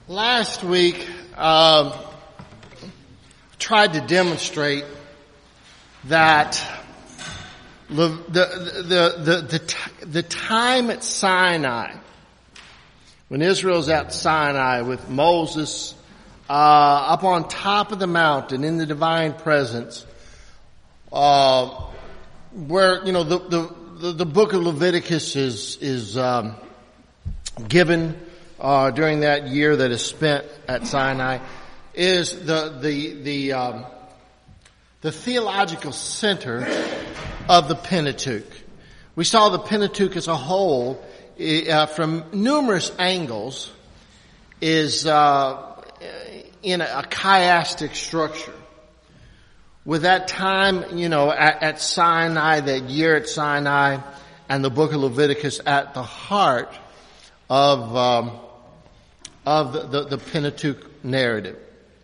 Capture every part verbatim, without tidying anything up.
Last week, um, tried to demonstrate that the the the the the, the time at Sinai, when Israel's at Sinai with Moses uh, up on top of the mountain in the divine presence, uh, where you know the the the, the book of Leviticus is is um, given. Uh, during that year that is spent at Sinai, is the the the um, the theological center of the Pentateuch. We saw the Pentateuch as a whole, uh, from numerous angles, is uh, in a, a chiastic structure. With that time, you know, at, at Sinai, that year at Sinai, and the book of Leviticus at the heart of um, of the, the, the Pentateuch narrative.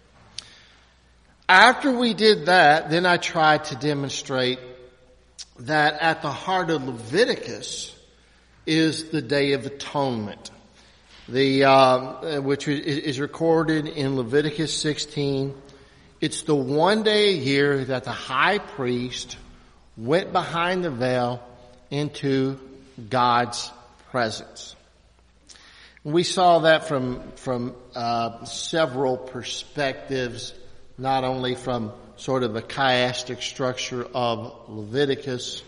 After we did that, then I tried to demonstrate that at the heart of Leviticus is the Day of Atonement, the uh, which is recorded in Leviticus sixteen. It's the one day a year that the high priest went behind the veil into God's presence. We saw that from from uh, several perspectives, not only from sort of the chiastic structure of Leviticus,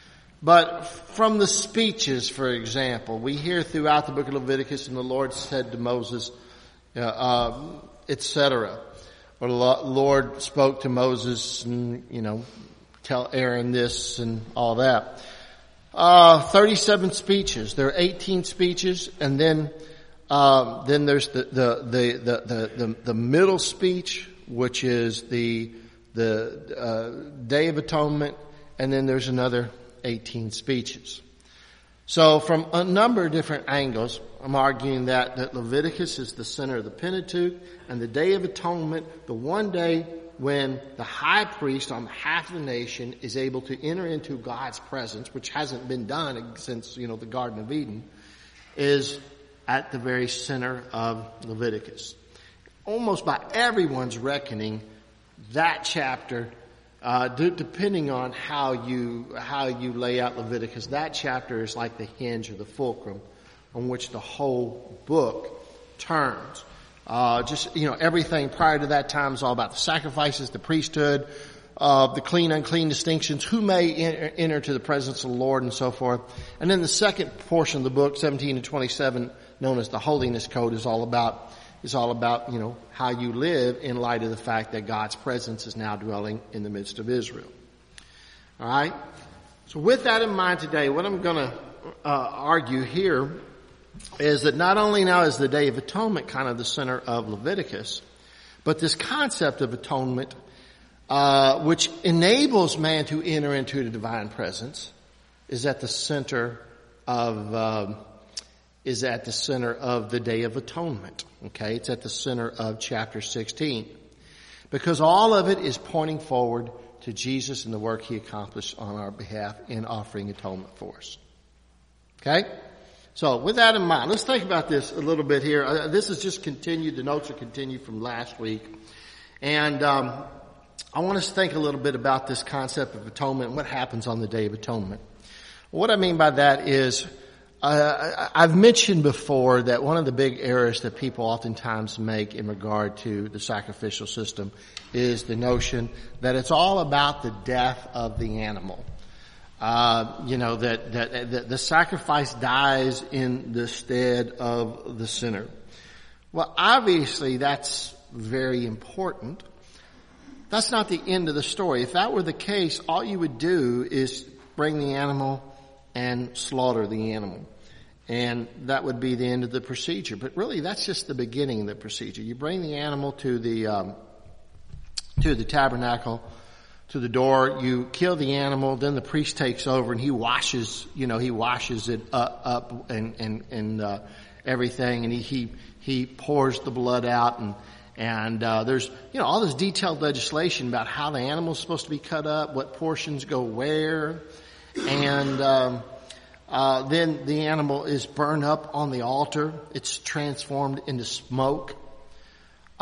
but from the speeches, for example. We hear throughout the book of Leviticus, and the Lord said to Moses, uh, uh, et cetera. Or the Lord spoke to Moses, and, you know, tell Aaron this and all that. Uh, thirty-seven speeches. There are eighteen speeches, and then, um, then there's the, the, the, the, the, the middle speech, which is the, the, uh, Day of Atonement, and then there's another eighteen speeches. So from a number of different angles, I'm arguing that, that Leviticus is the center of the Pentateuch, and the Day of Atonement, the one day when the high priest on behalf of the nation is able to enter into God's presence, which hasn't been done since, you know, the Garden of Eden, is at the very center of Leviticus. Almost by everyone's reckoning, that chapter, uh, d- depending on how you, how you lay out Leviticus, that chapter is like the hinge or the fulcrum on which the whole book turns. Uh, just, you know, everything prior to that time is all about the sacrifices, the priesthood, uh, the clean, unclean distinctions, who may enter, enter to the presence of the Lord and so forth. And then the second portion of the book, seventeen to twenty-seven, known as the Holiness Code, is all about, is all about, you know, how you live in light of the fact that God's presence is now dwelling in the midst of Israel. Alright? So with that in mind today, what I'm gonna, uh, argue here is that not only now is the Day of Atonement kind of the center of Leviticus, but this concept of atonement, uh, which enables man to enter into the divine presence, is at the center of, um, is at the center of the Day of Atonement. Okay, it's at the center of chapter sixteen, because all of it is pointing forward to Jesus and the work He accomplished on our behalf in offering atonement for us. Okay. So with that in mind, let's think about this a little bit here. Uh, this is just continued. The notes are continued from last week. And um, I want us to think a little bit about this concept of atonement and what happens on the Day of Atonement. What I mean by that is, uh, I've mentioned before that one of the big errors that people oftentimes make in regard to the sacrificial system is the notion that it's all about the death of the animal. Uh, you know, that, that, that the sacrifice dies in the stead of the sinner. Well, obviously that's very important. That's not the end of the story. If that were the case, all you would do is bring the animal and slaughter the animal. And that would be the end of the procedure. But really, that's just the beginning of the procedure. You bring the animal to the, um, to the tabernacle, to the door, you kill the animal, then the priest takes over and he washes, you know, he washes it up, up and, and, and, uh, everything, and he, he, he pours the blood out, and, and, uh, there's, you know, all this detailed legislation about how the animal's supposed to be cut up, what portions go where, and, um, uh, then the animal is burned up on the altar. It's transformed into smoke.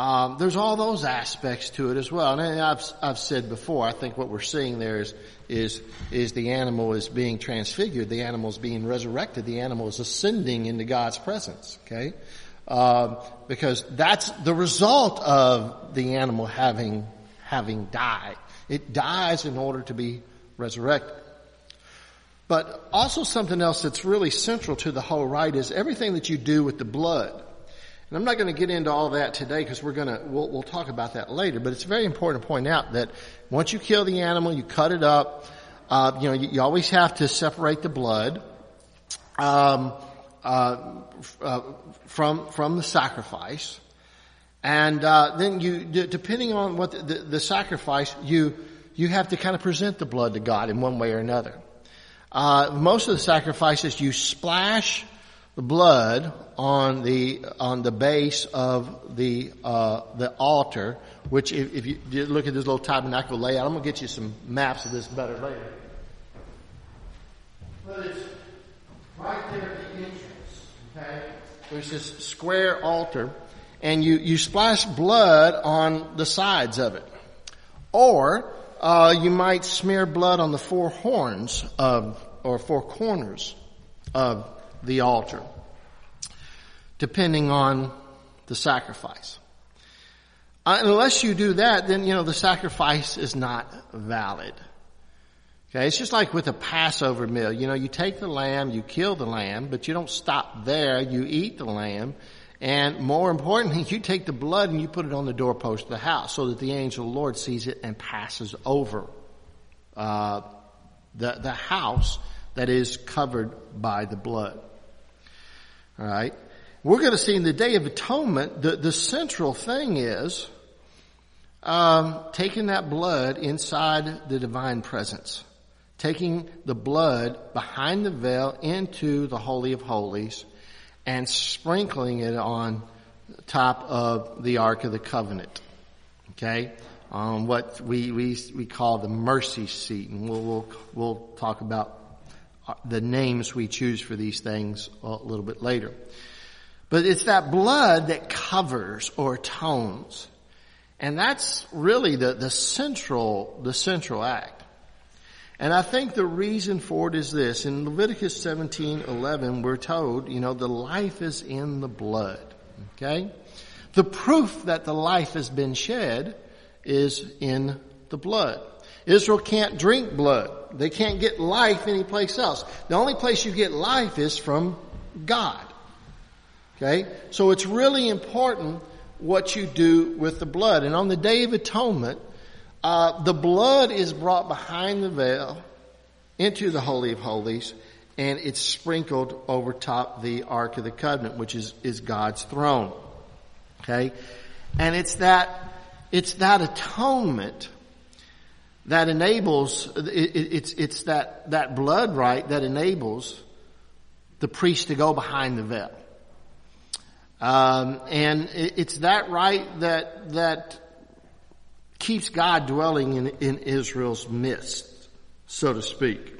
Um, there's all those aspects to it as well. And I've, I've said before, I think what we're seeing there is, is, is the animal is being transfigured. The animal is being resurrected. The animal is ascending into God's presence. Okay? Um, because that's the result of the animal having, having died. It dies in order to be resurrected. But also something else that's really central to the whole rite is everything that you do with the blood. And I'm not going to get into all that today because we're going to, we'll, we'll talk about that later. But it's very important to point out that once you kill the animal, you cut it up. Uh, you know, you, you always have to separate the blood um, uh, uh, from from the sacrifice, and uh, then you, depending on what the, the, the sacrifice, you you have to kind of present the blood to God in one way or another. Uh, most of the sacrifices, you splash the blood on the on the base of the uh the altar, which if, if you, you look at this little tabernacle layout, I'm gonna get you some maps of this better later. But it's right there at the entrance. Okay, there's this square altar, and you you splash blood on the sides of it, or uh you might smear blood on the four horns of or four corners of the altar, depending on the sacrifice. Uh, unless you do that, then, you know, the sacrifice is not valid. Okay, it's just like with a Passover meal. You know, you take the lamb, you kill the lamb, but you don't stop there. You eat the lamb, and more importantly, you take the blood and you put it on the doorpost of the house so that the angel of the Lord sees it and passes over uh the the house that is covered by the blood. All right. We're going to see in the Day of Atonement, the, the central thing is um, taking that blood inside the divine presence, taking the blood behind the veil into the Holy of Holies, and sprinkling it on top of the Ark of the Covenant. Okay, um, what we we we call the mercy seat, and we'll we'll, we'll talk about the names we choose for these things a little bit later. But it's that blood that covers or atones. And that's really the, the central, the central act. And I think the reason for it is this. In Leviticus seventeen eleven, we're told, you know, the life is in the blood. Okay? The proof that the life has been shed is in the blood. Israel can't drink blood. They can't get life anyplace else. The only place you get life is from God. Okay? So it's really important what you do with the blood. And on the Day of Atonement, uh, the blood is brought behind the veil into the Holy of Holies, and it's sprinkled over top the Ark of the Covenant, which is, is God's throne. Okay? And it's that, it's that atonement that enables, it, it, it's, it's that, that blood rite that enables the priest to go behind the veil. Um, and it, it's that rite that, that keeps God dwelling in, in Israel's midst, so to speak.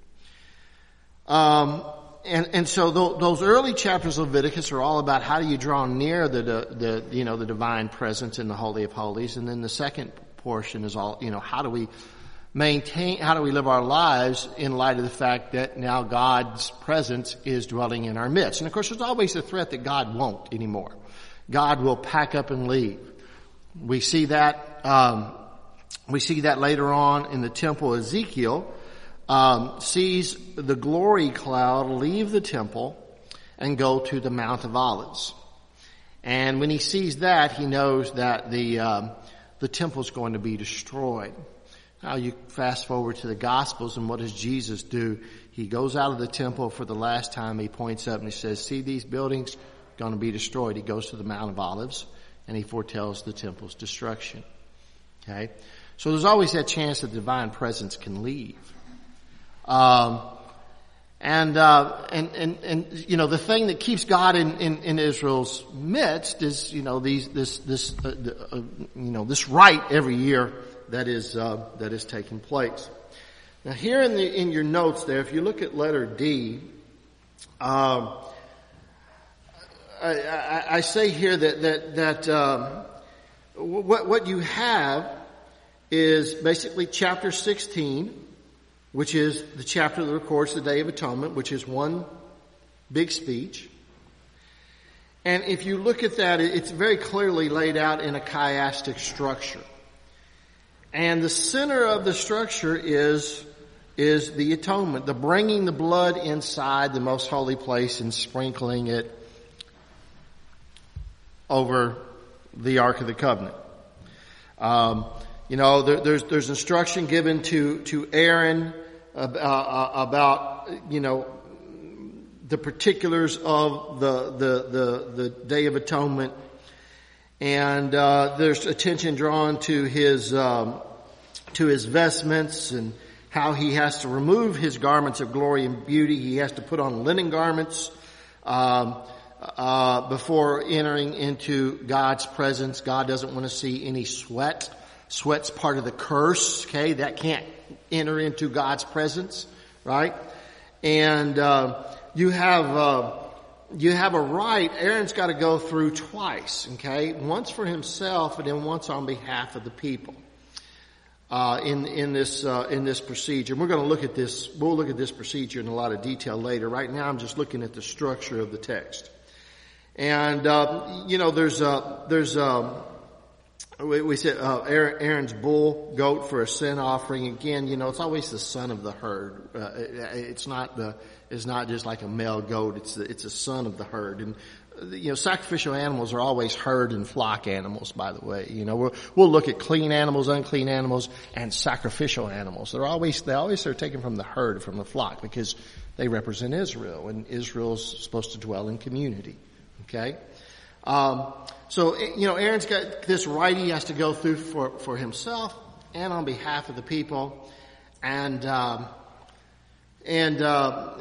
Um, and, and so th- those early chapters of Leviticus are all about how do you draw near the, the, the, you know, the divine presence in the Holy of Holies. And then the second portion is all, you know, how do we maintain, how do we live our lives in light of the fact that now God's presence is dwelling in our midst. And of course, there's always a threat that God won't anymore. God will pack up and leave. We see that, um, we see that later on in the temple. Ezekiel, um, sees the glory cloud leave the temple and go to the Mount of Olives. And when he sees that, he knows that the, um, the temple's going to be destroyed. Now you fast forward to the Gospels, and what does Jesus do? He goes out of the temple for the last time. He points up and he says, see these buildings going to be destroyed. He goes to the Mount of Olives and he foretells the temple's destruction. Okay. So there's always that chance that the divine presence can leave. Um, and, uh, and, and, and, you know, the thing that keeps God in, in, in Israel's midst is, you know, these, this, this, uh, uh, you know, this rite every year that is, uh, that is taking place. Now here in the, in your notes there, if you look at letter D, um, I, I, I say here that, that, that, um, what, what you have is basically chapter sixteen, which is the chapter that records the Day of Atonement, which is one big speech. And if you look at that, it's very clearly laid out in a chiastic structure. And the center of the structure is, is the atonement, the bringing the blood inside the most holy place and sprinkling it over the Ark of the Covenant. Um, you know, there, there's, there's instruction given to, to Aaron about, uh, about, you know, the particulars of the, the, the, the Day of Atonement. And, uh, there's attention drawn to his, um, to his vestments and how he has to remove his garments of glory and beauty. He has to put on linen garments, um, uh, before entering into God's presence. God doesn't want to see any sweat. Sweat's part of the curse, okay? That can't enter into God's presence, right? And, uh, you have, uh, you have a rite. Aaron's got to go through twice, okay? Once for himself and then once on behalf of the people. Uh, in, in this, uh, in this procedure. And we're going to look at this, we'll look at this procedure in a lot of detail later. Right now I'm just looking at the structure of the text. And, uh, you know, there's, uh, there's, um, we, we said, uh, Aaron's bull goat for a sin offering. Again, you know, it's always the son of the herd. Uh, it, it's not the, it's not just like a male goat. It's the, it's a son of the herd. And, you know, sacrificial animals are always herd and flock animals, by the way. You know, we'll, we'll look at clean animals, unclean animals, and sacrificial animals. They're always, they always are taken from the herd, from the flock, because they represent Israel, and Israel's supposed to dwell in community. Okay? Um, so, you know, Aaron's got this rite he has to go through for, for himself and on behalf of the people. And, um, and, uh,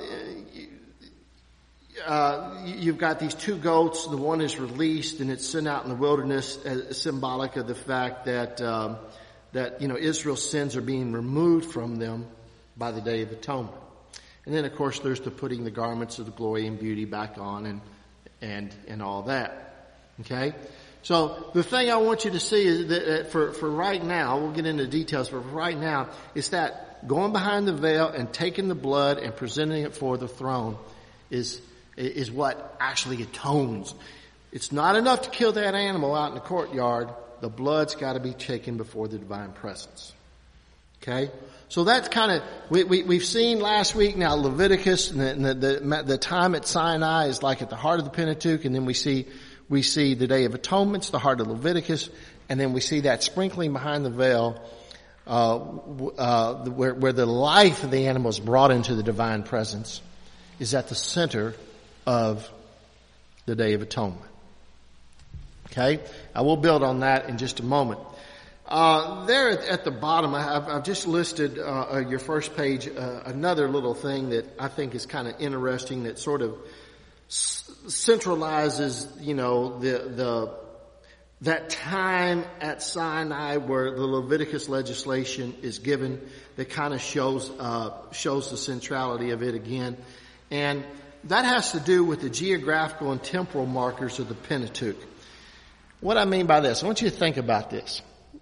Uh, you've got these two goats. The one is released and it's sent out in the wilderness as symbolic of the fact that, um, that, you know, Israel's sins are being removed from them by the Day of Atonement. And then, of course, there's the putting the garments of the glory and beauty back on and, and, and all that. Okay? So the thing I want you to see is that for, for right now, we'll get into details, but for right now, is that going behind the veil and taking the blood and presenting it for the throne is is what actually atones. It's not enough to kill that animal out in the courtyard. The blood's got to be taken before the divine presence. Okay? So that's kind of, we, we, we've seen last week now Leviticus, and the, the, the, the time at Sinai is like at the heart of the Pentateuch, and then we see, we see the Day of Atonement, the heart of Leviticus, and then we see that sprinkling behind the veil, uh, uh, where, where the life of the animal is brought into the divine presence, is at the center of the Day of Atonement. Okay? I will build on that in just a moment. Uh, there at, at the bottom, I've, I've just listed, uh, your first page, uh, another little thing that I think is kind of interesting that sort of s- centralizes, you know, the, the, that time at Sinai where the Leviticus legislation is given that kind of shows, uh, shows the centrality of it again. And that has to do with the geographical and temporal markers of the Pentateuch. What I mean by this, I want you to think about this.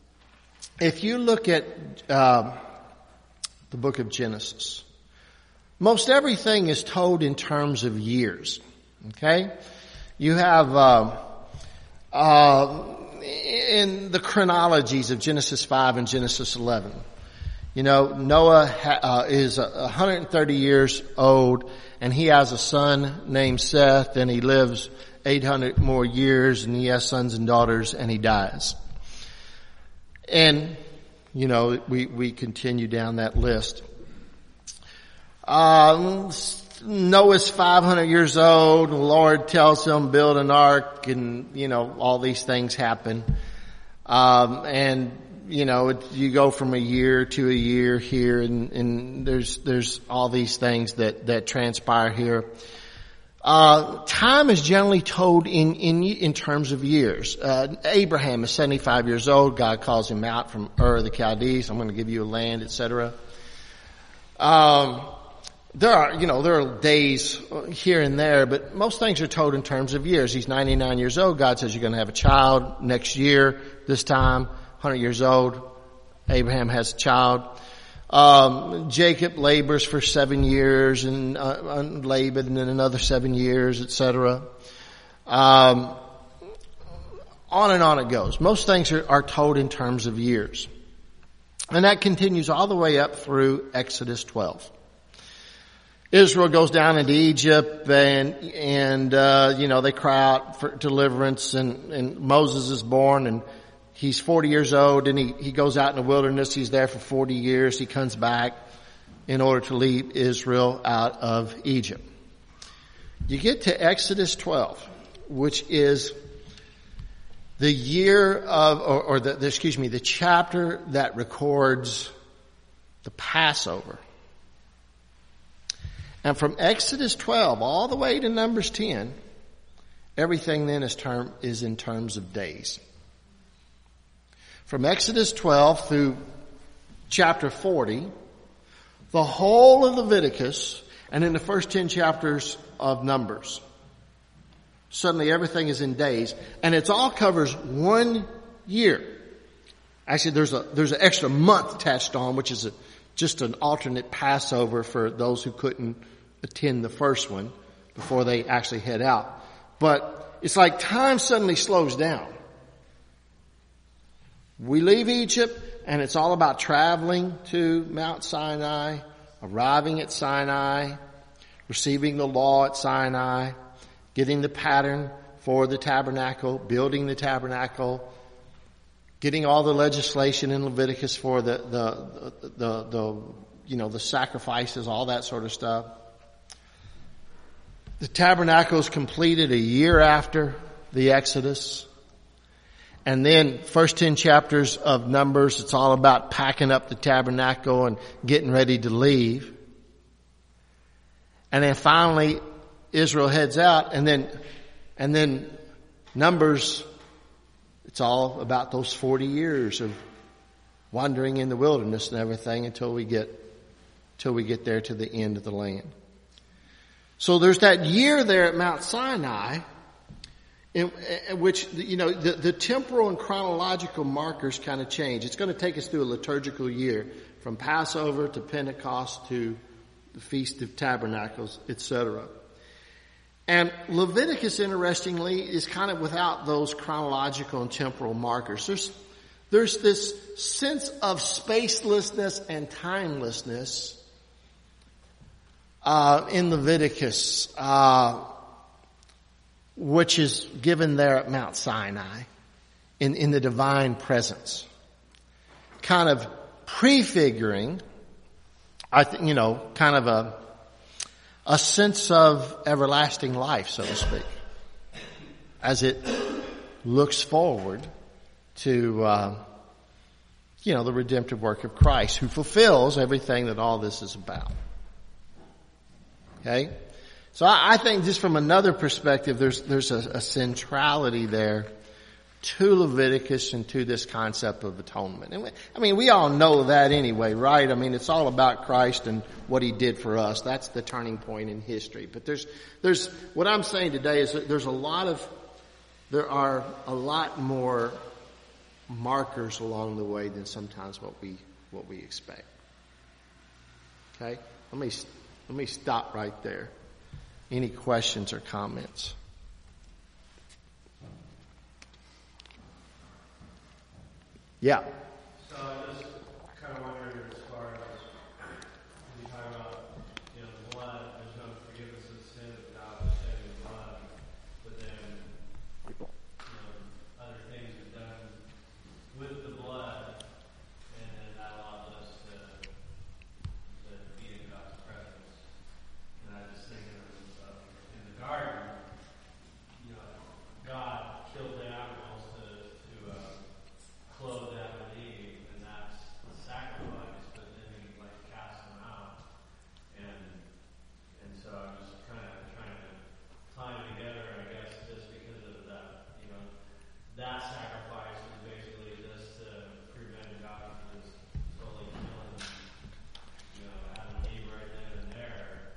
If you look at uh, the book of Genesis, most everything is told in terms of years. Okay? You have uh, uh, in the chronologies of Genesis five and Genesis eleven. You know, Noah ha- uh, is one hundred thirty years old, and he has a son named Seth, and he lives eight hundred more years, and he has sons and daughters, and he dies. And, you know, we, we continue down that list. Um, Noah's five hundred years old, and the Lord tells him build an ark, and, you know, all these things happen. Um, and, you know, it, you go from a year to a year here, and, and there's, there's all these things that, that transpire here. Uh, time is generally told in, in, in terms of years. Uh, Abraham is seventy-five years old. God calls him out from Ur of the Chaldees. I'm going to give you a land, et cetera. Um, there are, you know, there are days here and there, but most things are told in terms of years. He's ninety-nine years old. God says you're going to have a child next year, this time, one hundred years old. Abraham has a child. Um, Jacob labors for seven years and, uh, Laban and then another seven years, et cetera. Um, on and on it goes. Most things are, are told in terms of years. And that continues all the way up through Exodus twelve. Israel goes down into Egypt and, and, uh, you know, they cry out for deliverance and, and Moses is born and he's forty years old and he, he goes out in the wilderness. He's there for forty years. He comes back in order to lead Israel out of Egypt. You get to Exodus twelve, which is the year of, or, or the, the, excuse me, the chapter that records the Passover. And from Exodus twelve all the way to Numbers ten, everything then is term, is in terms of days. From Exodus twelve through chapter forty, the whole of Leviticus, and in the first ten chapters of Numbers, suddenly everything is in days, and it all covers one year. Actually, there's a there's an extra month attached on, which is a, just an alternate Passover for those who couldn't attend the first one before they actually head out. But it's like time suddenly slows down. We leave Egypt, and it's all about traveling to Mount Sinai, arriving at Sinai, receiving the law at Sinai, getting the pattern for the tabernacle, building the tabernacle, getting all the legislation in Leviticus for the, the, the, the, the, you know, the sacrifices, all that sort of stuff. The tabernacle is completed a year after the Exodus. And then first ten chapters of Numbers, it's all about packing up the tabernacle and getting ready to leave. And then finally, Israel heads out, and then, and then Numbers, it's all about those forty years of wandering in the wilderness and everything until we get, until we get there to the end of the land. So there's that year there at Mount Sinai, in, in which, you know, the, the temporal and chronological markers kind of change. It's going to take us through a liturgical year from Passover to Pentecost to the Feast of Tabernacles, et cetera. And Leviticus, interestingly, is kind of without those chronological and temporal markers. There's, there's this sense of spacelessness and timelessness uh, in Leviticus, uh, which is given there at Mount Sinai in, in the divine presence. Kind of prefiguring, I think, you know, kind of a a sense of everlasting life, so to speak, as it looks forward to, uh, you know, the redemptive work of Christ, who fulfills everything that all this is about. Okay? So I, I think just from another perspective, there's, there's a, a centrality there to Leviticus and to this concept of atonement. And we, I mean, we all know that anyway, right? I mean, it's all about Christ and what He did for us. That's the turning point in history. But there's, there's, what I'm saying today is that there's a lot of, there are a lot more markers along the way than sometimes what we, what we expect. Okay? Let me, let me stop right there. Any questions or comments? Yeah. So I just kind of wondering as far as when you talk about, you know, the blood, there's no forgiveness of sin without the shedding of blood, but then, you know, other things are done with the blood, and then that allows us to, to be in God's presence. And I just think of, of in the garden, you know, God killed the animals to, to uh, clothe Adam and Eve, and that's the sacrifice, but then he like cast them out. And and so I'm just kind of trying to tie them together, I guess, just because of that, you know, that sacrifice was basically just to prevent God from just totally killing, you know, Adam and Eve right then and there.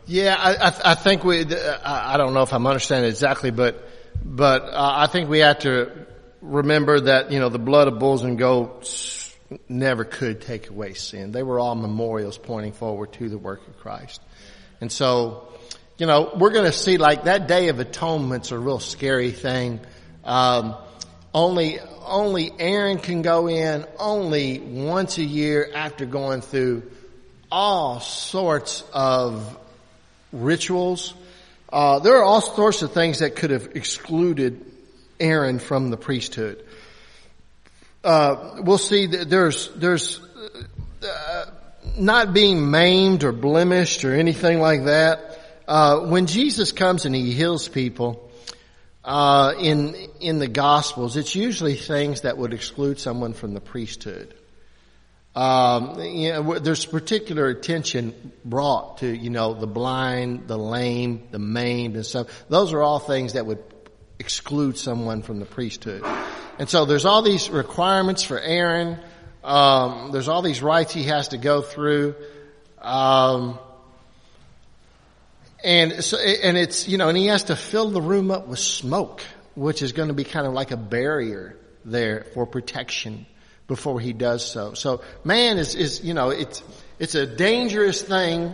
Yeah, I, I, I think we, I don't know if I'm understanding exactly, but, but uh, I think we have to remember that, you know, the blood of bulls and goats never could take away sin. They were all memorials pointing forward to the work of Christ. And so, you know, we're going to see like that Day of Atonement's a real scary thing. Um, only, only Aaron can go in only once a year after going through all sorts of rituals. Uh, there are all sorts of things that could have excluded Aaron from the priesthood. Uh, we'll see that there's, there's, uh, not being maimed or blemished or anything like that. Uh, when Jesus comes and he heals people, uh, in, in the Gospels, it's usually things that would exclude someone from the priesthood. Um, you know, there's particular attention brought to, you know, the blind, the lame, the maimed and stuff. Those are all things that would exclude someone from the priesthood. And so there's all these requirements for Aaron. Um, there's all these rites he has to go through. Um, and so, and it's, you know, and he has to fill the room up with smoke, which is going to be kind of like a barrier there for protection before he does so. So man is, is, you know, it's, it's a dangerous thing,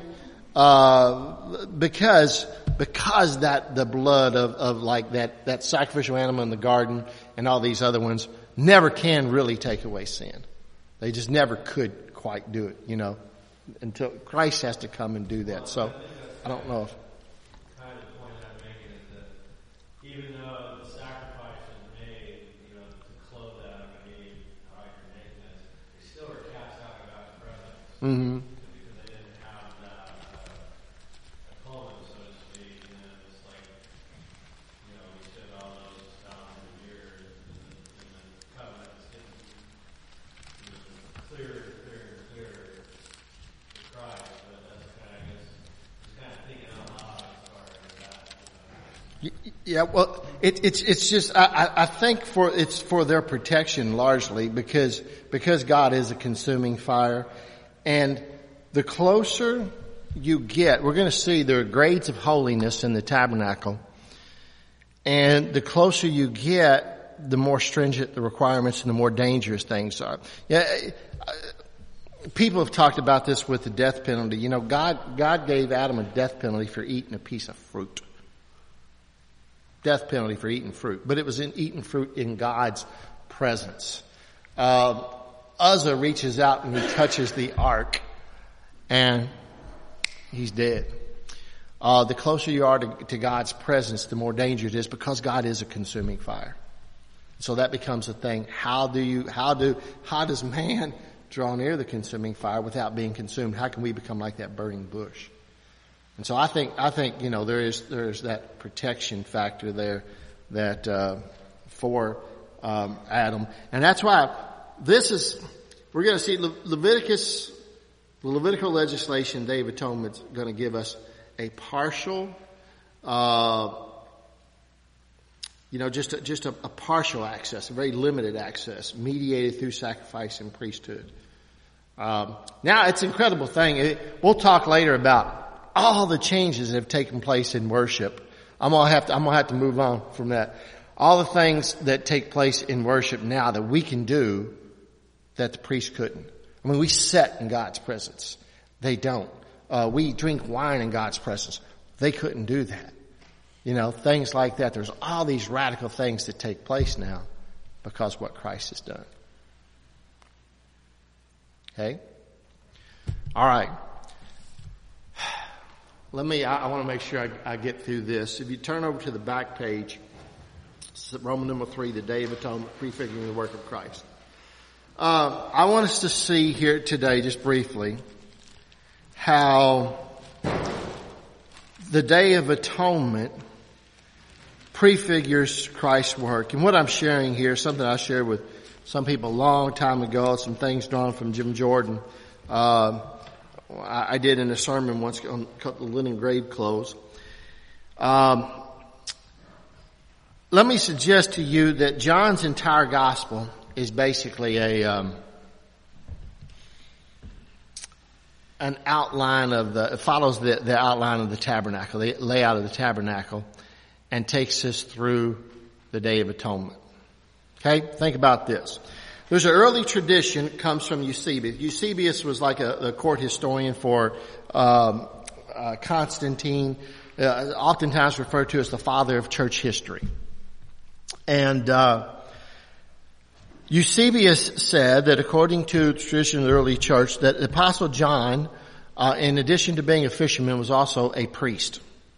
uh, because, because that, the blood of, of like that, that sacrificial animal in the garden and all these other ones never can really take away sin. They just never could quite do it, you know, until Christ has to come and do that. So I don't know if. Kind of the point I'm making is that even though the sacrifice was made, you know, to clothe Adam and Eve, hide their nakedness, they still were cast out of God's presence. Mm-hmm. Because they didn't have that uh, atonement, so to speak. And then it's like, you know, we stood all those thousands of years, and, and the covenant is getting clearer and clearer and clearer to Christ. But that's kind of, I guess, just kind of thinking out loud as far as that. You know. Yeah, well, it, it's it's just I, I think for it's for their protection largely because because God is a consuming fire, and the closer you get, we're going to see there are grades of holiness in the tabernacle, and the closer you get, the more stringent the requirements and the more dangerous things are. Yeah, people have talked about this with the death penalty. You know, God God gave Adam a death penalty for eating a piece of fruit. Death penalty for eating fruit, but it was in eating fruit in God's presence. Uh, Uzzah reaches out and he touches the ark, and he's dead. Uh, the closer you are to, to God's presence, the more danger it is, because God is a consuming fire. So that becomes a thing. How do you? How do? How does man draw near the consuming fire without being consumed? How can we become like that burning bush? And so I think, I think, you know, there is, there is that protection factor there that, uh, for, um, Adam. And that's why this is, we're going to see Le- Leviticus, the Levitical legislation, Day of Atonement, is going to give us a partial, uh, you know, just a, just a, a partial access, a very limited access, mediated through sacrifice and priesthood. Um, now it's an incredible thing. It, we'll talk later about all the changes that have taken place in worship. I'm gonna have to, I'm gonna have to move on from that. All the things that take place in worship now that we can do that the priest couldn't. I mean, we sit in God's presence. They don't. Uh, we drink wine in God's presence. They couldn't do that. You know, things like that. There's all these radical things that take place now because of what Christ has done. Okay? All right. Let me, I, I want to make sure I, I get through this. If you turn over to the back page, Roman number three, the Day of Atonement, prefiguring the work of Christ. Uh, I want us to see here today, just briefly, how the Day of Atonement prefigures Christ's work. And what I'm sharing here is something I shared with some people a long time ago, some things drawn from Jim Jordan. Uh, I did in a sermon once on the linen grave clothes. Um, let me suggest to you that John's entire gospel is basically a um, an outline of the, it follows the, the outline of the tabernacle, the layout of the tabernacle, and takes us through the Day of Atonement. Okay? Think about this. There's an early tradition that comes from Eusebius. Eusebius was like a, a court historian for um, uh, Constantine, uh, oftentimes referred to as the father of church history. And uh Eusebius said that according to the tradition of the early church, that the Apostle John, uh, in addition to being a fisherman, was also a priest.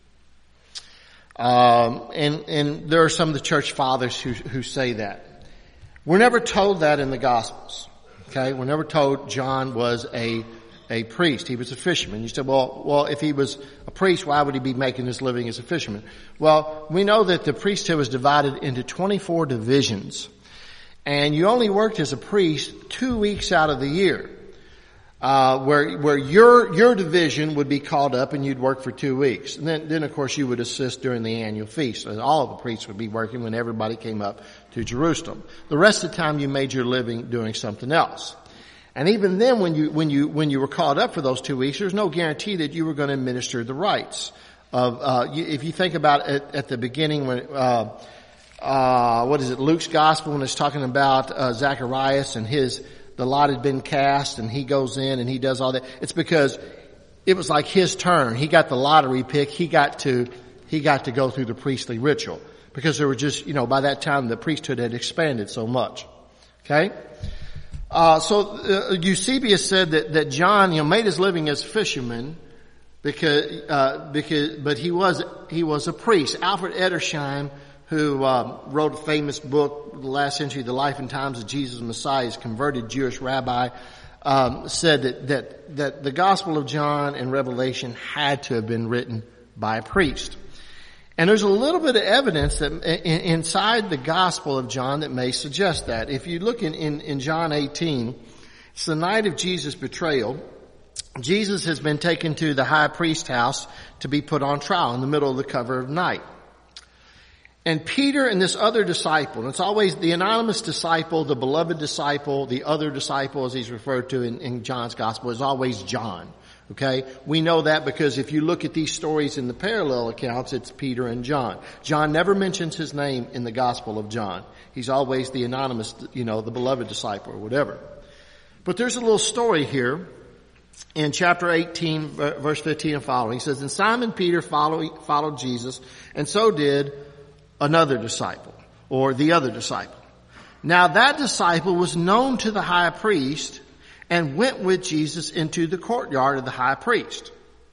Um, and, and there are some of the church fathers who, who say that. We're never told that in the Gospels. Okay? We're never told John was a, a priest. He was a fisherman. You said, well, well, if he was a priest, why would he be making his living as a fisherman? Well, we know that the priesthood was divided into twenty-four divisions. And you only worked as a priest two weeks out of the year, uh, where, where your, your division would be called up and you'd work for two weeks. And then, then of course you would assist during the annual feast. And all of the priests would be working when everybody came up to Jerusalem. The rest of the time you made your living doing something else. And even then when you, when you, when you were called up for those two weeks, there's no guarantee that you were going to administer the rites of, uh, you, if you think about it at the beginning when, uh, Uh, what is it, Luke's gospel, when it's talking about, uh, Zacharias and his, the lot had been cast and he goes in and he does all that. It's because it was like his turn. He got the lottery pick. He got to, he got to go through the priestly ritual because there were just, you know, by that time the priesthood had expanded so much. Okay? Uh, so, uh, Eusebius said that, that John, you know, made his living as a fisherman because, uh, because, but he was, he was a priest. Alfred Edersheim, who uh, wrote a famous book, the last century, The Life and Times of Jesus Messiah, his converted Jewish rabbi, um, said that, that, that the Gospel of John and Revelation had to have been written by a priest. And there's a little bit of evidence that in, inside the Gospel of John that may suggest that. If you look in, in, in John eighteen, it's the night of Jesus' betrayal. Jesus has been taken to the high priest's house to be put on trial in the middle of the cover of night. And Peter and this other disciple, and it's always the anonymous disciple, the beloved disciple, the other disciple as he's referred to in, in John's gospel is always John. Okay? We know that because if you look at these stories in the parallel accounts, it's Peter and John. John never mentions his name in the gospel of John. He's always the anonymous, you know, the beloved disciple or whatever. But there's a little story here in chapter eighteen, verse fifteen and following. He says, and Simon Peter followed, followed Jesus, and so did another disciple, or the other disciple. Now that disciple was known to the high priest and went with Jesus into the courtyard of the high priest.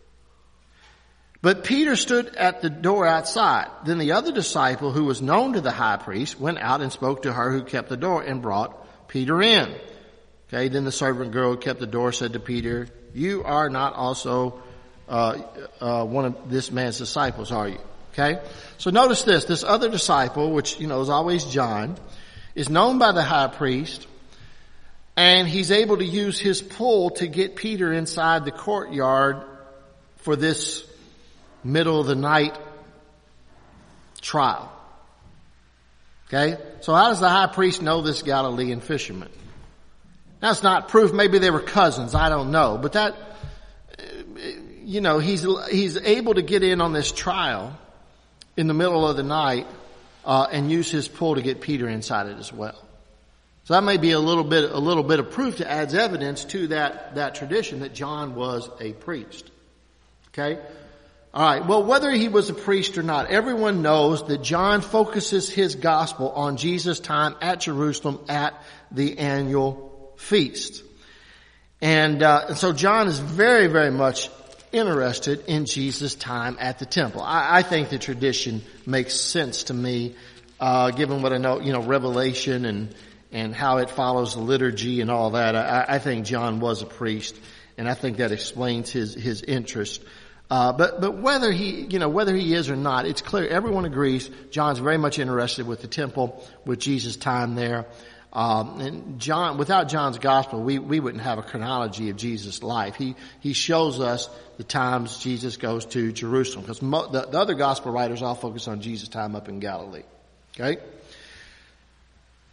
But Peter stood at the door outside. Then the other disciple, who was known to the high priest, went out and spoke to her who kept the door and brought Peter in. Okay, then the servant girl who kept the door said to Peter, you are not also uh, uh one of this man's disciples, are you? Okay? So notice this, this other disciple, which, you know, is always John, is known by the high priest, and he's able to use his pull to get Peter inside the courtyard for this middle of the night trial. Okay? So how does the high priest know this Galilean fisherman? That's not proof. Maybe they were cousins. I don't know. But that, you know, he's, he's able to get in on this trial in the middle of the night, uh, and use his pull to get Peter inside it as well. So that may be a little bit, a little bit of proof that adds evidence to that, that tradition that John was a priest. Okay? Alright, well whether he was a priest or not, everyone knows that John focuses his gospel on Jesus' time at Jerusalem at the annual feast. And, uh, and so John is very, very much interested in Jesus' time at the temple. I, I think the tradition makes sense to me, uh, given what I know, you know, Revelation and, and how it follows the liturgy and all that. I, I think John was a priest, and I think that explains his, his interest. Uh, but, but whether he, you know, whether he is or not, it's clear, everyone agrees John's very much interested with the temple, with Jesus' time there. Um, and John, without John's gospel, we, we wouldn't have a chronology of Jesus' life. He, he shows us the times Jesus goes to Jerusalem, because mo- the, the other gospel writers all focus on Jesus' time up in Galilee. Okay?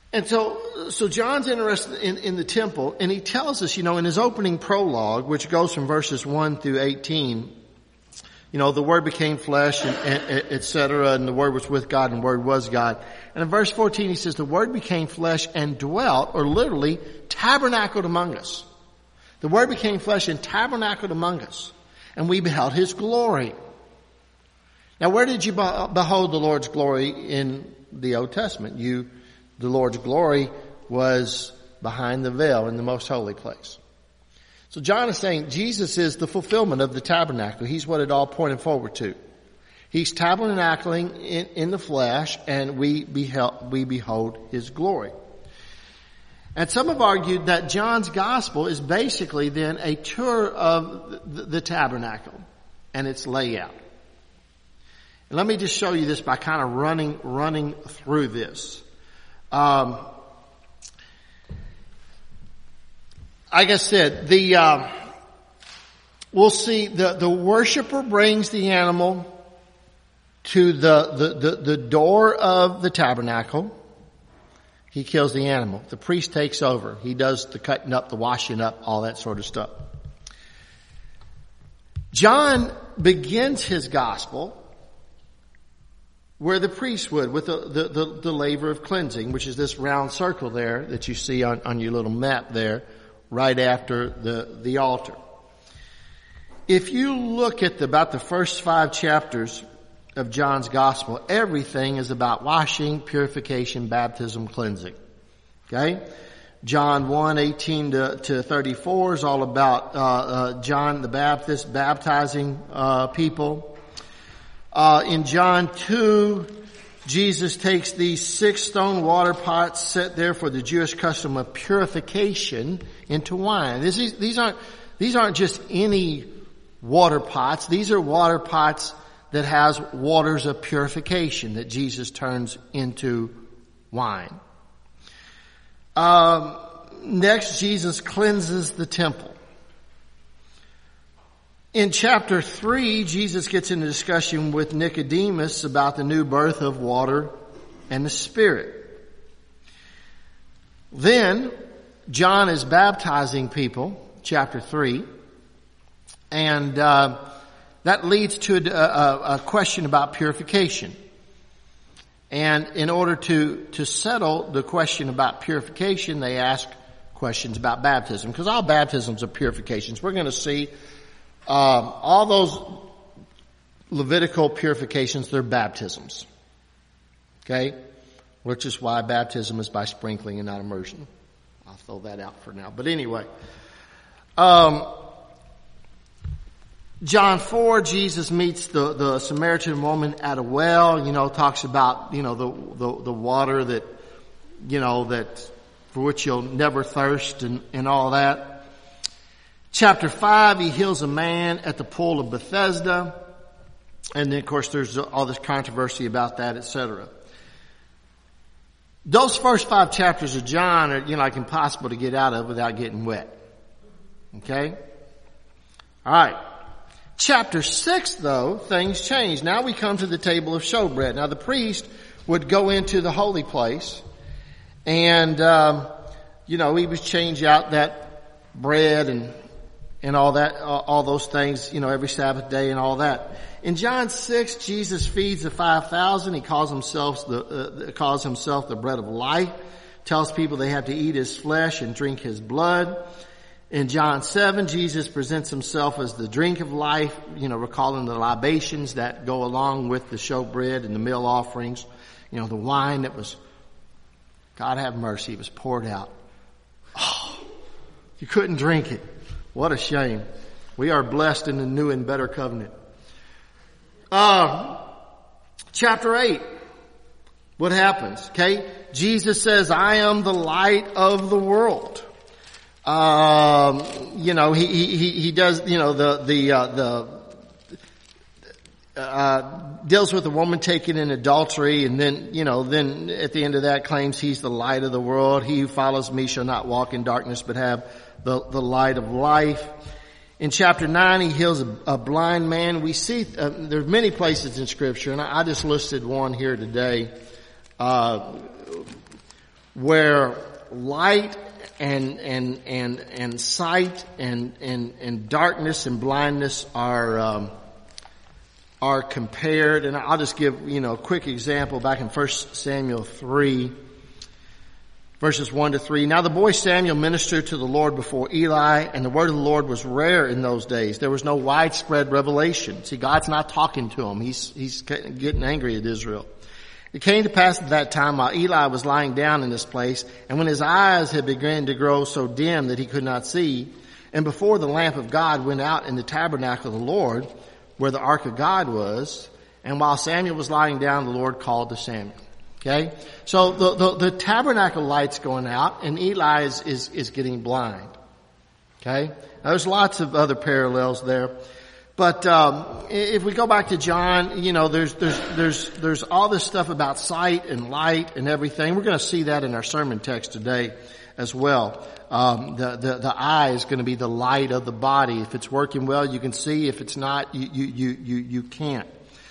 And so, so John's interested in, in the temple, and he tells us, you know, in his opening prologue, which goes from verses one through eighteen, you know, the Word became flesh, and, and et cetera, and the Word was with God, and the Word was God. And in verse fourteen, he says, the Word became flesh and dwelt, or literally tabernacled among us. The Word became flesh and tabernacled among us, and we beheld His glory. Now, where did you behold the Lord's glory in the Old Testament? You, the Lord's glory was behind the veil in the most holy place. So John is saying Jesus is the fulfillment of the tabernacle. He's what it all pointed forward to. He's tabernacling in, in the flesh, and we beheld, we behold His glory. And some have argued that John's gospel is basically then a tour of the, the tabernacle and its layout. And let me just show you this by kind of running, running through this. Um, like I said, the, uh, we'll see the, the worshiper brings the animal to the, the, the, the door of the tabernacle. He kills the animal. The priest takes over. He does the cutting up, the washing up, all that sort of stuff. John begins his gospel where the priest would, with the, the, the, the laver of cleansing, which is this round circle there that you see on, on your little map there, right after the, the altar. If you look at the, about the first five chapters of John's gospel, everything is about washing, purification, baptism, cleansing. Okay? John one, eighteen to, to thirty-four is all about, uh, uh, John the Baptist baptizing, uh, people. Uh, in John two, Jesus takes these six stone water pots set there for the Jewish custom of purification into wine. This is, these aren't, these aren't just any water pots. These are water pots that has waters of purification that Jesus turns into wine. Um, next, Jesus cleanses the temple. In chapter three, Jesus gets into discussion with Nicodemus about the new birth of water and the Spirit. Then, John is baptizing people, chapter three, and uh, that leads to a, a, a question about purification. And in order to, to settle the question about purification, they ask questions about baptism, because all baptisms are purifications. We're going to see um, all those Levitical purifications, they're baptisms. Okay? Which is why baptism is by sprinkling and not immersion. I'll throw that out for now. But anyway, um, John four, Jesus meets the, the Samaritan woman at a well, you know, talks about, you know, the, the, the water that, you know, that, for which you'll never thirst and, and all that. Chapter five, he heals a man at the pool of Bethesda. And then, of course, there's all this controversy about that, et cetera. Those first five chapters of John are, you know, like impossible to get out of without getting wet. Okay? All right. Chapter six, though, things change. Now we come to the table of showbread. Now the priest would go into the holy place, and um, you know, he would change out that bread and and all that, all those things, you know, every Sabbath day and all that. In John six, Jesus feeds the five thousand. He calls himself the uh, calls himself the bread of life. Tells people they have to eat his flesh and drink his blood. In John seven, Jesus presents himself as the drink of life, you know, recalling the libations that go along with the showbread and the meal offerings. You know, the wine that was, God have mercy, it was poured out. Oh, you couldn't drink it. What a shame. We are blessed in the new and better covenant. Uh, chapter eight. What happens? Okay. Jesus says, I am the light of the world. Um, you know, he, he, he does, you know, the, the, uh, the, uh, deals with the woman taken in adultery, and then, you know, then at the end of that claims he's the light of the world. He who follows me shall not walk in darkness, but have the, the light of life. In chapter nine, he heals a, a blind man. We see, uh, there's many places in scripture, and I, I just listed one here today, uh, where light and and and and sight and and and darkness and blindness are um, are compared. And I'll just give you know a quick example back in First Samuel three. Verses one to three. Now the boy Samuel ministered to the Lord before Eli, and the word of the Lord was rare in those days. There was no widespread revelation. See, God's not talking to him. He's, he's getting angry at Israel. It came to pass at that time while Eli was lying down in this place, and when his eyes had begun to grow so dim that he could not see, and before the lamp of God went out in the tabernacle of the Lord, where the ark of God was, and while Samuel was lying down, the Lord called to Samuel. Okay, so the, the, the tabernacle light's going out, and Eli is, is, is getting blind. Okay, now, there's lots of other parallels there, but um, if we go back to John, you know, there's there's there's there's all this stuff about sight and light and everything. We're going to see that in our sermon text today as well. Um, the the the eye is going to be the light of the body. If it's working well, you can see. If it's not, you you you you, you can't.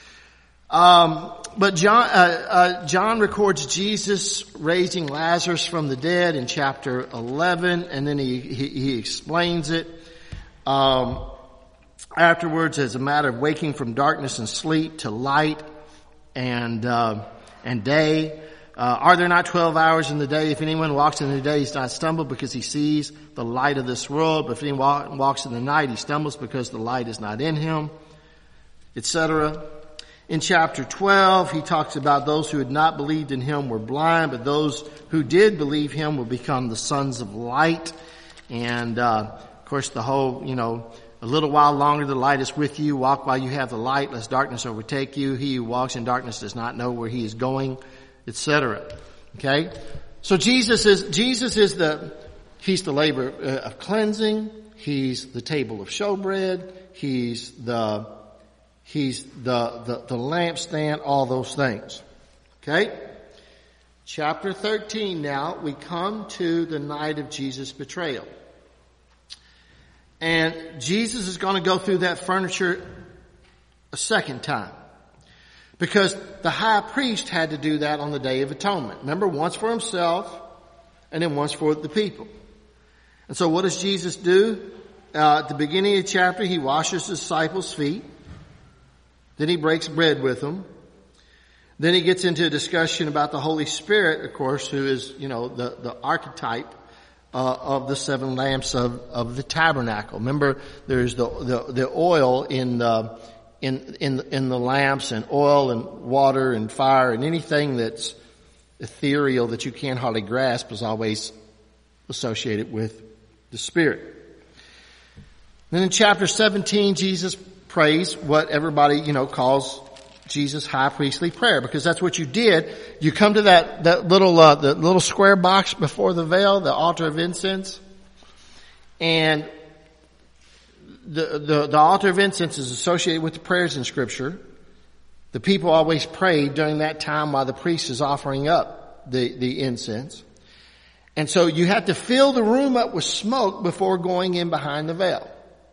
Um, but John, uh, uh, John records Jesus raising Lazarus from the dead in chapter eleven, and then he, he, he explains it, um, afterwards as a matter of waking from darkness and sleep to light and, uh, and day. Uh, are there not twelve hours in the day? If anyone walks in the day, he's not stumbled because he sees the light of this world. But if anyone walks in the night, he stumbles because the light is not in him, et cetera. In chapter twelve, he talks about those who had not believed in him were blind, but those who did believe him will become the sons of light. And, uh, of course, the whole, you know, a little while longer the light is with you. Walk while you have the light, lest darkness overtake you. He who walks in darkness does not know where he is going, et cetera. Okay? So Jesus is, Jesus is the, he's the labor of cleansing. He's the table of showbread. He's the, He's the, the, the lampstand, all those things. Okay? Chapter thirteen now, we come to the night of Jesus' betrayal. And Jesus is going to go through that furniture a second time. Because the high priest had to do that on the Day of Atonement. Remember, once for himself, and then once for the people. And so what does Jesus do? Uh, at the beginning of the chapter, he washes his disciples' feet. Then he breaks bread with them. Then he gets into a discussion about the Holy Spirit, of course, who is, you know, the, the archetype uh, of the seven lamps of, of the tabernacle. Remember, there's the, the, the oil in the, in, in, in the lamps, and oil and water and fire, and anything that's ethereal that you can't hardly grasp is always associated with the Spirit. Then in chapter seventeen, Jesus prays what everybody, you know, calls Jesus' high priestly prayer, because that's what you did. You come to that, that little, uh, the little square box before the veil, the altar of incense, and the, the, the altar of incense is associated with the prayers in Scripture. The people always prayed during that time while the priest is offering up the, the incense. And so you had to fill the room up with smoke before going in behind the veil.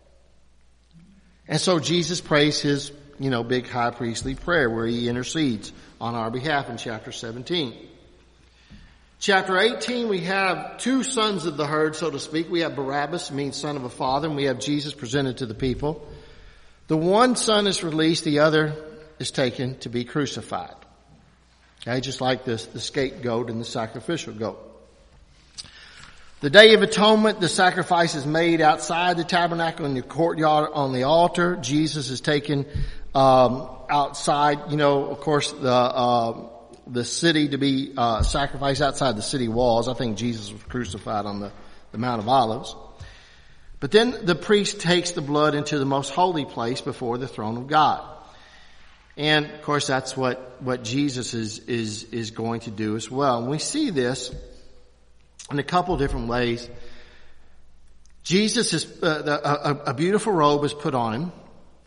And so Jesus prays his, you know, big high priestly prayer where he intercedes on our behalf in chapter seventeen. Chapter eighteen, we have two sons of the herd, so to speak. We have Barabbas, means son of a father, and we have Jesus presented to the people. The one son is released, the other is taken to be crucified. Okay, just like this, the scapegoat and the sacrificial goat. The Day of Atonement, the sacrifice is made outside the tabernacle in the courtyard on the altar. Jesus is taken um, outside, you know, of course, the uh, the city to be uh, sacrificed outside the city walls. I think Jesus was crucified on the, the Mount of Olives. But then the priest takes the blood into the most holy place before the throne of God. And, of course, that's what, what Jesus is, is, is going to do as well. And we see this in a couple different ways. Jesus is, uh, the, a, a beautiful robe is put on him,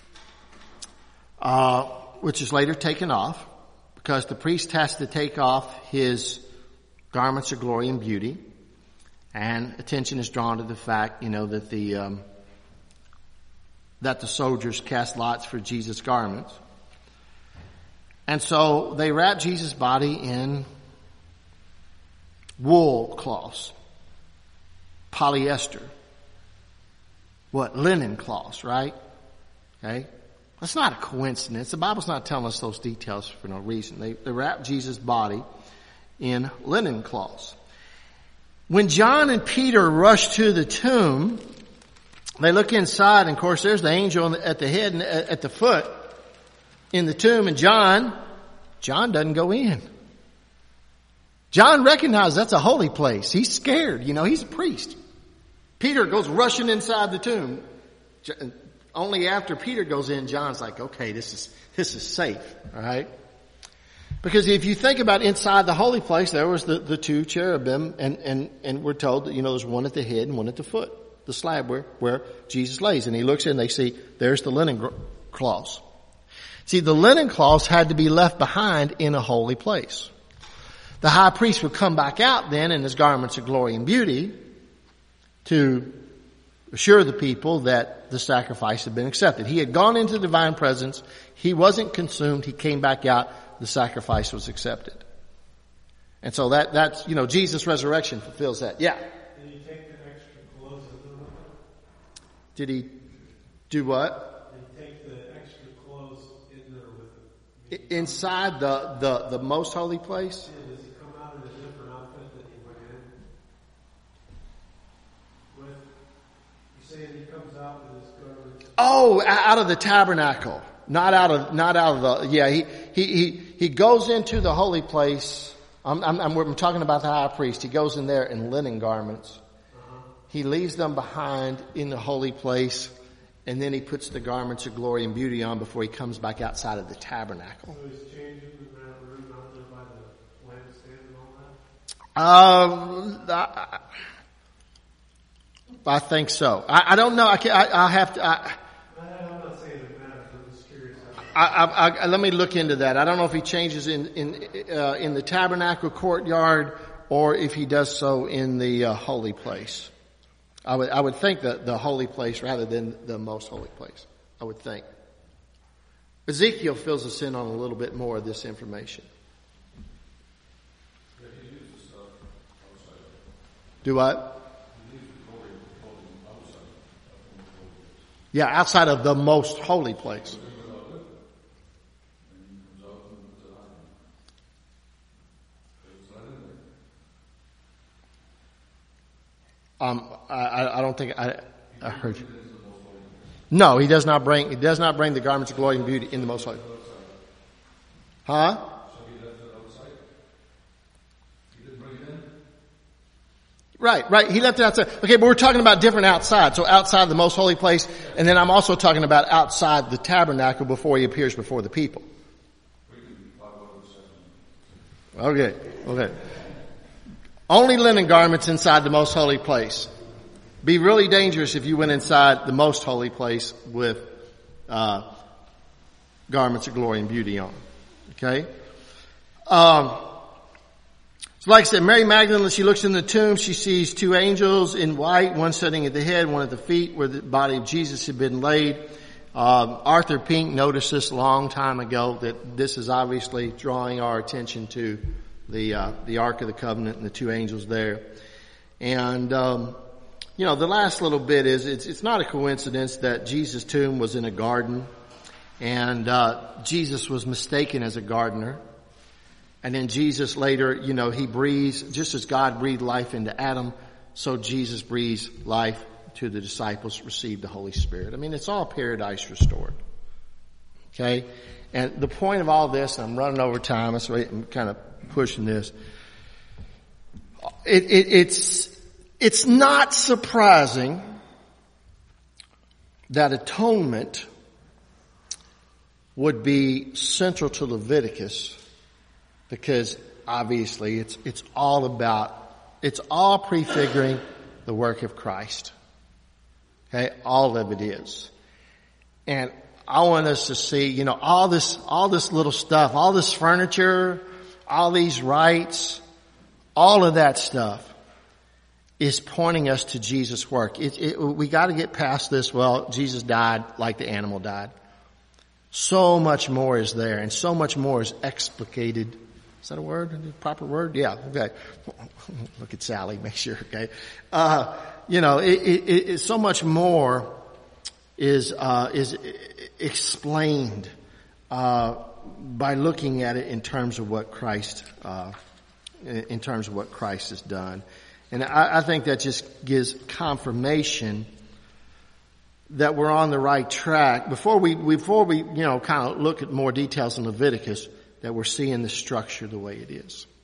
uh, which is later taken off, because the priest has to take off his garments of glory and beauty. And attention is drawn to the fact, you know, that the, um, that the soldiers cast lots for Jesus' garments. And so they wrap Jesus' body in wool cloths, polyester, what, linen cloths, right? Okay? That's not a coincidence. The Bible's not telling us those details for no reason. They, they wrapped Jesus' body in linen cloths. When John and Peter rush to the tomb, they look inside, and of course there's the angel at the head and at the foot in the tomb, and John, John doesn't go in. John recognizes that's a holy place. He's scared. You know, he's a priest. Peter goes rushing inside the tomb. Only after Peter goes in, John's like, okay, this is, this is safe. All right. Because if you think about inside the holy place, there was the, the two cherubim, and, and, and we're told that, you know, there's one at the head and one at the foot, the slab where, where Jesus lays. And he looks in, they see, there's the linen cloths. See, the linen cloths had to be left behind in a holy place. The high priest would come back out then in his garments of glory and beauty to assure the people that the sacrifice had been accepted. He had gone into the divine presence. He wasn't consumed. He came back out. The sacrifice was accepted. And so that, that's, you know, Jesus' resurrection fulfills that. Yeah. Did he take the extra clothes in there with him? Did he do what? Did he take the extra clothes in there with him? Inside the, the, the most holy place? Yeah, does he come out in a different outfit than he went in? With, you saying he comes out with his garments? Oh, out of the tabernacle. Not out of, not out of the, yeah, he, he, he, he goes into the holy place. I'm, I'm, I'm, I'm talking about the high priest. He goes in there in linen garments. Uh-huh. He leaves them behind in the holy place, and then he puts the garments of glory and beauty on before he comes back outside of the tabernacle. So he's changing in that room out there by the lampstand and all that? Um, I, I think so. I, I don't know. I can, I, I'll have to, I, I'm not saying it matters. I'm just curious. I, I, I, let me look into that. I don't know if he changes in in uh, in the tabernacle courtyard or if he does so in the uh, holy place. I would I would think that the holy place rather than the most holy place. I would think. Ezekiel fills us in on a little bit more of this information. Do what? Yeah, outside of the most holy place. Um, I, I don't think I, I heard you. No, he does not bring. He does not bring the garments of glory and beauty in the most holy. Huh? Right, right. He left it outside. Okay, but we're talking about different outside. So outside the most holy place, and then I'm also talking about outside the tabernacle before he appears before the people. Okay, okay. Only linen garments inside the most holy place. Be really dangerous if you went inside the most holy place with uh garments of glory and beauty on. Okay? Um So like I said, Mary Magdalene, she looks in the tomb, she sees two angels in white, one sitting at the head, one at the feet where the body of Jesus had been laid. Um, Arthur Pink noticed this a long time ago, that this is obviously drawing our attention to the uh, the Ark of the Covenant and the two angels there. And um, you know, the last little bit is it's it's not a coincidence that Jesus' tomb was in a garden, and uh Jesus was mistaken as a gardener. And then Jesus later, you know, he breathes, just as God breathed life into Adam, so Jesus breathes life to the disciples, received the Holy Spirit. I mean, it's all paradise restored. Okay? And the point of all this, and I'm running over time, so I'm kind of pushing this. It, it, it's, it's not surprising that atonement would be central to Leviticus, because obviously it's, it's all about, it's all prefiguring the work of Christ. Okay? All of it is. And I want us to see, you know, all this, all this little stuff, all this furniture, all these rites, all of that stuff is pointing us to Jesus' work. It, it, we got to get past this. Well, Jesus died like the animal died. So much more is there, and so much more is explicated Is that a word? A proper word? Yeah. Okay. Look at Sally. Make sure. Okay. Uh, you know, it, it, it, so much more is uh, is explained uh, by looking at it in terms of what Christ, uh, in terms of what Christ has done, and I, I think that just gives confirmation that we're on the right track. Before we before we you know kind of look at more details in Leviticus, that we're seeing the structure the way it is.